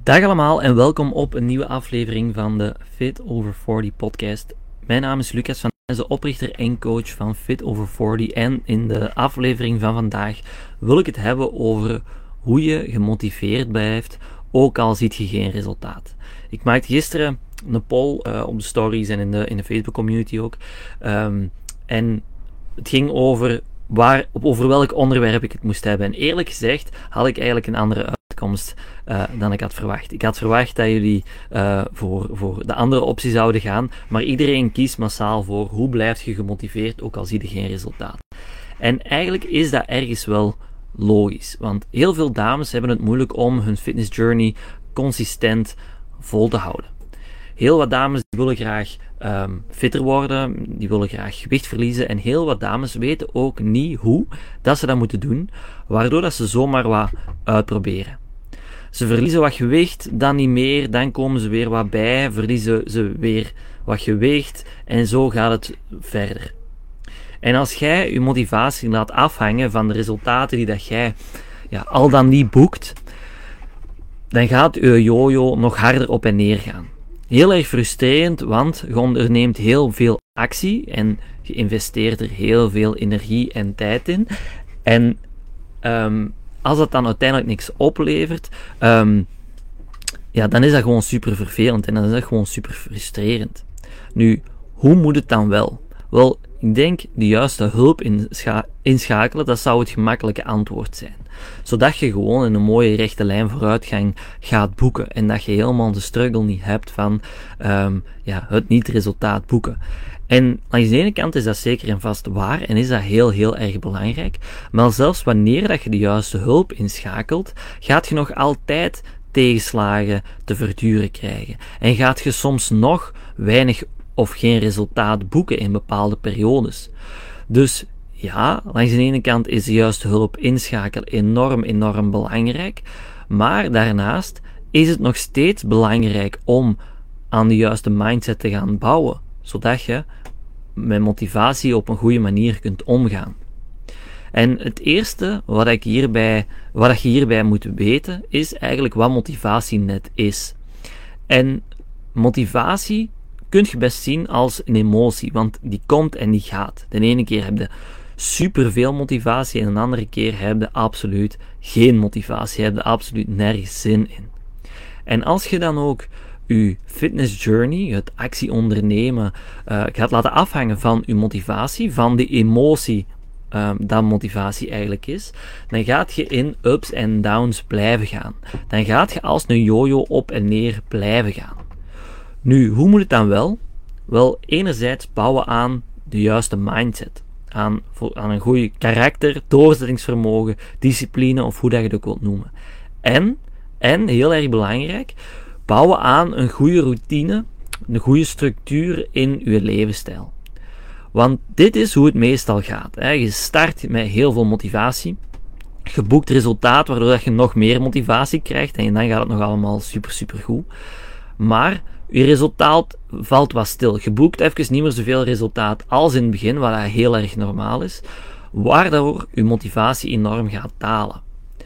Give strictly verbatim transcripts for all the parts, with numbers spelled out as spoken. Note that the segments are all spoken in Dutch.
Dag allemaal en welkom op een nieuwe aflevering van de Fit Over veertig podcast. Mijn naam is Lucas van de oprichter en coach van Fit Over veertig en in de aflevering van vandaag wil ik het hebben over hoe je gemotiveerd blijft, ook al ziet je geen resultaat. Ik maakte gisteren een poll uh, op de stories en in de, in de Facebook community ook. Um, en het ging over, waar, over welk onderwerp ik het moest hebben. En eerlijk gezegd had ik eigenlijk een andere uitkomst uh, dan ik had verwacht. Ik had verwacht dat jullie uh, voor, voor de andere optie zouden gaan, maar iedereen kiest massaal voor hoe blijf je gemotiveerd, ook al zie je geen resultaat. En eigenlijk is dat ergens wel logisch, want heel veel dames hebben het moeilijk om hun fitness journey consistent vol te houden. Heel wat dames die willen graag um, fitter worden, die willen graag gewicht verliezen en heel wat dames weten ook niet hoe dat ze dat moeten doen, waardoor dat ze zomaar wat uitproberen. Ze verliezen wat gewicht, dan niet meer, dan komen ze weer wat bij, verliezen ze weer wat gewicht en zo gaat het verder. En als jij je motivatie laat afhangen van de resultaten die dat jij ja, al dan niet boekt, dan gaat je jojo nog harder op en neer gaan. Heel erg frustrerend, want je onderneemt heel veel actie en je investeert er heel veel energie en tijd in. En um, als dat dan uiteindelijk niks oplevert, um, ja, dan is dat gewoon super vervelend en dan is dat gewoon super frustrerend. Nu, hoe moet het dan wel? Wel, ik denk de juiste hulp inscha- inschakelen, dat zou het gemakkelijke antwoord zijn. Zodat je gewoon in een mooie rechte lijn vooruitgang gaat boeken en dat je helemaal de struggle niet hebt van um, ja, het niet-resultaat boeken. En aan de ene kant is dat zeker en vast waar en is dat heel heel erg belangrijk, maar zelfs wanneer dat je de juiste hulp inschakelt, gaat je nog altijd tegenslagen te verduren krijgen en gaat je soms nog weinig of geen resultaat boeken in bepaalde periodes. Dus ja, langs de ene kant is de juiste hulp inschakelen enorm, enorm belangrijk, maar daarnaast is het nog steeds belangrijk om aan de juiste mindset te gaan bouwen, zodat je met motivatie op een goede manier kunt omgaan. En het eerste wat, ik hierbij, wat je hierbij moet weten, is eigenlijk wat motivatie net is. En motivatie kun je best zien als een emotie, want die komt en die gaat. De ene keer heb je superveel motivatie en de andere keer heb je absoluut geen motivatie, heb je absoluut nergens zin in. En als je dan ook je fitness journey, het actie ondernemen, uh, gaat laten afhangen van je motivatie, van die emotie um, dat motivatie eigenlijk is, dan gaat je in ups en downs blijven gaan. Dan gaat je als een jojo op en neer blijven gaan. Nu, hoe moet het dan wel? Wel, enerzijds bouwen aan de juiste mindset. Aan, aan een goede karakter, doorzettingsvermogen, discipline of hoe dat je het ook wilt noemen. En, en, heel erg belangrijk, bouwen aan een goede routine, een goede structuur in je levensstijl. Want dit is hoe het meestal gaat. Hè. Je start met heel veel motivatie. Je boekt resultaat waardoor je nog meer motivatie krijgt en dan gaat het nog allemaal super, super goed. Maar je resultaat valt wat stil. Je boekt even niet meer zoveel resultaat als in het begin, wat heel erg normaal is, waardoor je motivatie enorm gaat dalen.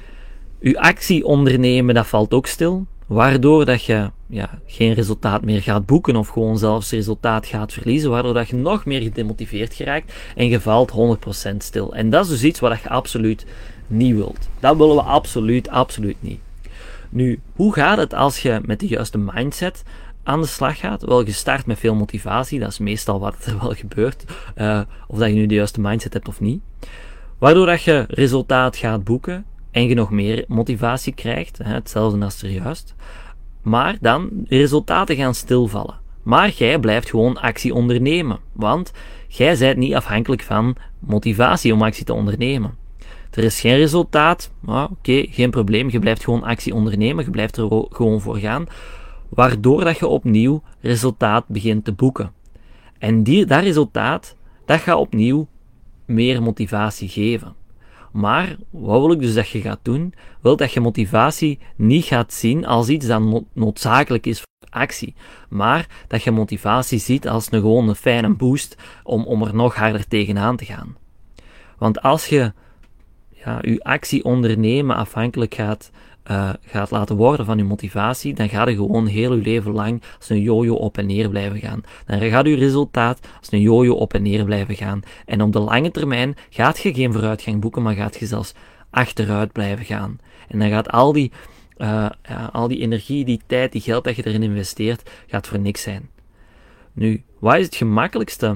Je actie ondernemen, dat valt ook stil, waardoor dat je ja, geen resultaat meer gaat boeken of gewoon zelfs resultaat gaat verliezen, waardoor dat je nog meer gedemotiveerd geraakt en je valt honderd procent stil. En dat is dus iets wat je absoluut niet wilt. Dat willen we absoluut, absoluut niet. Nu, hoe gaat het als je met de juiste mindset aan de slag gaat? Wel, je start met veel motivatie, dat is meestal wat er wel gebeurt, uh, of dat je nu de juiste mindset hebt of niet. Waardoor dat je resultaat gaat boeken en je nog meer motivatie krijgt, hè, hetzelfde als er juist. Maar dan, de resultaten gaan stilvallen. Maar jij blijft gewoon actie ondernemen, want jij bent niet afhankelijk van motivatie om actie te ondernemen. Er is geen resultaat, nou, oké, okay, geen probleem, je blijft gewoon actie ondernemen, je blijft er gewoon voor gaan, waardoor dat je opnieuw resultaat begint te boeken. En die, dat resultaat, dat gaat opnieuw meer motivatie geven. Maar, wat wil ik dus dat je gaat doen? Wel dat je motivatie niet gaat zien als iets dat no- noodzakelijk is voor actie, maar dat je motivatie ziet als een gewoon een fijne boost om, om er nog harder tegenaan te gaan. Want als je ja, je actie ondernemen afhankelijk gaat uh, gaat laten worden van je motivatie, dan gaat je gewoon heel je leven lang als een jojo op en neer blijven gaan. Dan gaat je resultaat als een jojo op en neer blijven gaan. En op de lange termijn gaat je geen vooruitgang boeken, maar gaat je zelfs achteruit blijven gaan. En dan gaat al die, uh, ja, al die energie, die tijd, die geld dat je erin investeert, gaat voor niks zijn. Nu, wat is het gemakkelijkste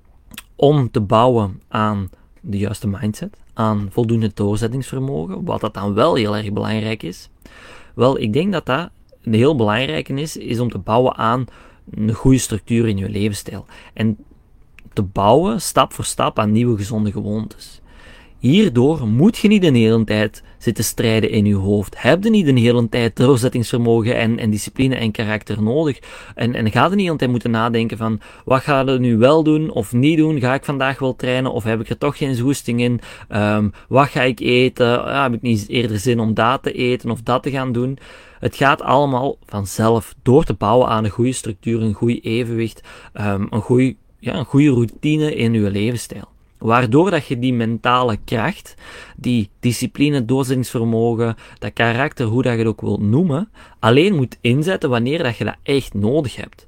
om te bouwen aan de juiste mindset, aan voldoende doorzettingsvermogen, wat dat dan wel heel erg belangrijk is? Wel, ik denk dat dat een heel belangrijke is, is om te bouwen aan een goede structuur in je levensstijl. En te bouwen, stap voor stap, aan nieuwe gezonde gewoontes. Hierdoor moet je niet de hele tijd zitten strijden in je hoofd. Heb je niet de hele tijd doorzettingsvermogen en, en discipline en karakter nodig. En, en ga je niet de hele tijd moeten nadenken van, wat ga je nu wel doen of niet doen? Ga ik vandaag wel trainen of heb ik er toch geen goesting in? Um, wat ga ik eten? Ja, heb ik niet eerder zin om dat te eten of dat te gaan doen? Het gaat allemaal vanzelf door te bouwen aan een goede structuur, een goed evenwicht, um, een goede, ja, een goede routine in je levensstijl. Waardoor dat je die mentale kracht, die discipline, doorzettingsvermogen, dat karakter, hoe dat je het ook wilt noemen, alleen moet inzetten wanneer dat je dat echt nodig hebt.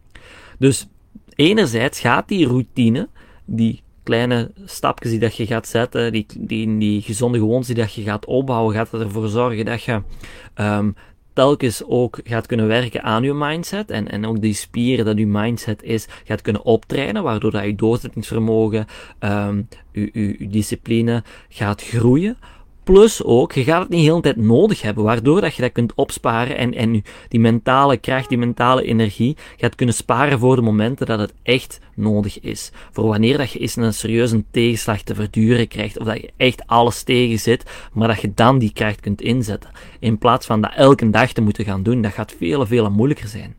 Dus enerzijds gaat die routine, die kleine stapjes die dat je gaat zetten, die, die, die gezonde gewoontes die dat je gaat opbouwen, gaat ervoor zorgen dat je um, telkens ook gaat kunnen werken aan je mindset en, en ook die spieren dat je mindset is, gaat kunnen optrainen, waardoor dat je doorzettingsvermogen, um, je, je, je discipline gaat groeien. Plus ook, je gaat het niet de hele tijd nodig hebben, waardoor dat je dat kunt opsparen en, en die mentale kracht, die mentale energie gaat kunnen sparen voor de momenten dat het echt nodig is. Voor wanneer dat je eens een serieuze tegenslag te verduren krijgt, of dat je echt alles tegen zit, maar dat je dan die kracht kunt inzetten. In plaats van dat elke dag te moeten gaan doen, dat gaat veel, veel moeilijker zijn.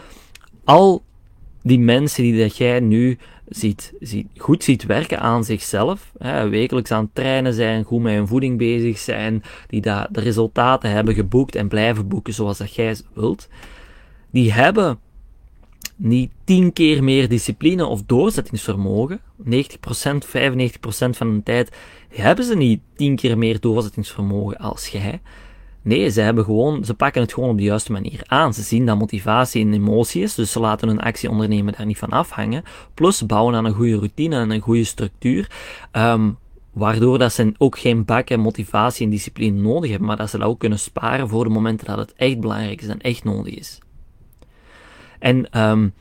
Al die mensen die dat jij nu ziet, ziet, goed ziet werken aan zichzelf, hè, wekelijks aan het trainen zijn, goed met hun voeding bezig zijn, die da, de resultaten hebben geboekt en blijven boeken zoals dat jij wilt, die hebben niet tien keer meer discipline of doorzettingsvermogen, negentig procent, vijfennegentig procent van de tijd hebben ze niet tien keer meer doorzettingsvermogen als jij. Nee, ze hebben gewoon, ze pakken het gewoon op de juiste manier aan. Ze zien dat motivatie een emotie is, dus ze laten hun actie ondernemen daar niet van afhangen. Plus, ze bouwen aan een goede routine en een goede structuur, um, waardoor dat ze ook geen bakken motivatie en discipline nodig hebben, maar dat ze dat ook kunnen sparen voor de momenten dat het echt belangrijk is en echt nodig is. En um,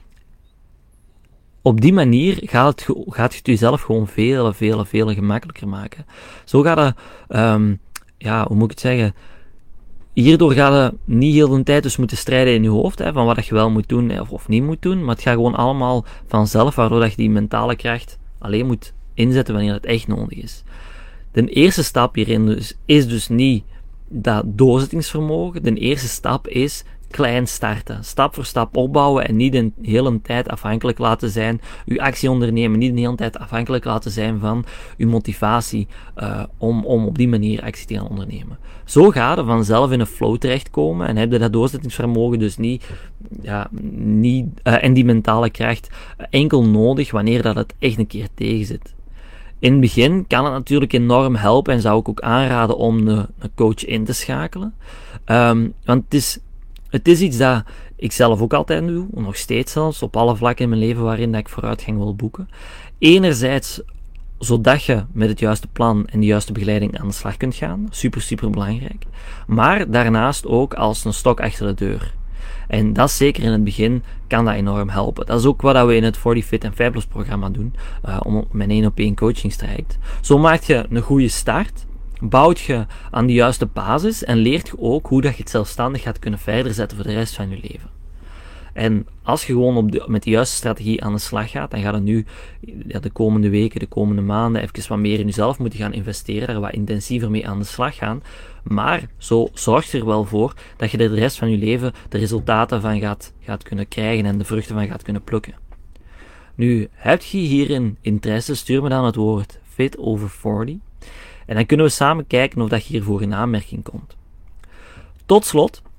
op die manier gaat het, gaat het jezelf gewoon veel, veel, veel gemakkelijker maken. Zo gaat het, um, ja, hoe moet ik het zeggen? Hierdoor ga je niet heel de tijd dus moeten strijden in je hoofd, hè, van wat je wel moet doen of, of niet moet doen, maar het gaat gewoon allemaal vanzelf, waardoor dat je die mentale kracht alleen moet inzetten wanneer het echt nodig is. De eerste stap hierin dus, is dus niet dat doorzettingsvermogen, de eerste stap is klein starten, stap voor stap opbouwen en niet de hele tijd afhankelijk laten zijn, uw actie ondernemen, niet de hele tijd afhankelijk laten zijn van uw motivatie uh, om, om op die manier actie te gaan ondernemen. Zo ga je vanzelf in een flow terechtkomen en heb je dat doorzettingsvermogen dus niet, ja, niet uh, en die mentale kracht uh, enkel nodig wanneer dat het echt een keer tegen zit. In het begin kan het natuurlijk enorm helpen en zou ik ook aanraden om een, een coach in te schakelen, um, want het is Het is iets dat ik zelf ook altijd doe, nog steeds zelfs, op alle vlakken in mijn leven waarin dat ik vooruitgang wil boeken. Enerzijds, zodat je met het juiste plan en de juiste begeleiding aan de slag kunt gaan. Super, super belangrijk. Maar daarnaast ook als een stok achter de deur. En dat zeker in het begin kan dat enorm helpen. Dat is ook wat we in het forty Fit and Fabulous programma doen, uh, om mijn één op één coachingstraject. Zo maak je een goede start, bouwt je aan de juiste basis en leert je ook hoe dat je het zelfstandig gaat kunnen verder zetten voor de rest van je leven. En als je gewoon op de, met de juiste strategie aan de slag gaat, dan gaat het nu ja, de komende weken, de komende maanden even wat meer in jezelf moeten gaan investeren, daar wat intensiever mee aan de slag gaan. Maar zo zorg je er wel voor dat je er de rest van je leven de resultaten van gaat, gaat kunnen krijgen en de vruchten van gaat kunnen plukken. Nu, heb je hierin interesse, stuur me dan het woord Fit Over forty. En dan kunnen we samen kijken of dat je hiervoor in aanmerking komt. Tot slot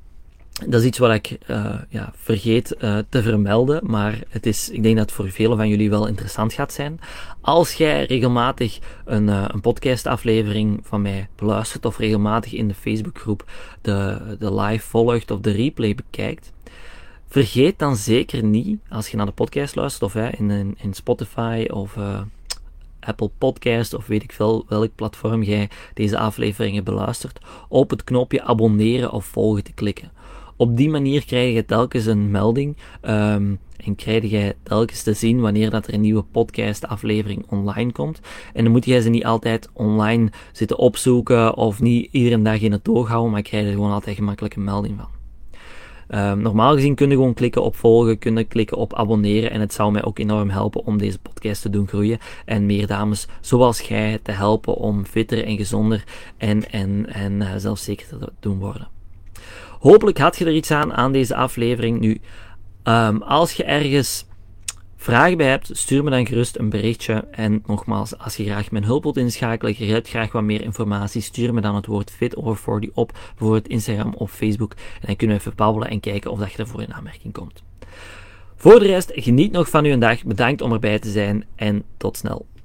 Dat is iets wat ik uh, ja, vergeet uh, te vermelden, maar het is, ik denk dat het voor velen van jullie wel interessant gaat zijn. Als jij regelmatig een, uh, een podcastaflevering van mij beluistert of regelmatig in de Facebookgroep de, de live volgt of de replay bekijkt, vergeet dan zeker niet, als je naar de podcast luistert of hè, in, in, in Spotify of uh, Apple Podcast of weet ik veel welk platform jij deze afleveringen beluistert, op het knopje abonneren of volgen te klikken. Op die manier krijg je telkens een melding um, en krijg je telkens te zien wanneer dat er een nieuwe podcastaflevering online komt. En dan moet jij ze niet altijd online zitten opzoeken of niet iedere dag in het oog houden, maar krijg je er gewoon altijd gemakkelijk een melding van. Um, normaal gezien kun je gewoon klikken op volgen, kun je klikken op abonneren en het zou mij ook enorm helpen om deze podcast te doen groeien en meer dames zoals jij te helpen om fitter en gezonder en, en, en uh, zelfzekerder te doen worden. Hopelijk had je er iets aan aan deze aflevering. Nu, um, als je ergens vragen bij hebt, stuur me dan gerust een berichtje. En nogmaals, als je graag mijn hulp wilt inschakelen, je hebt graag wat meer informatie, stuur me dan het woord Fit Over veertig op, bijvoorbeeld Instagram of Facebook. En dan kunnen we even babbelen en kijken of dat je ervoor in aanmerking komt. Voor de rest, geniet nog van uw dag. Bedankt om erbij te zijn en tot snel.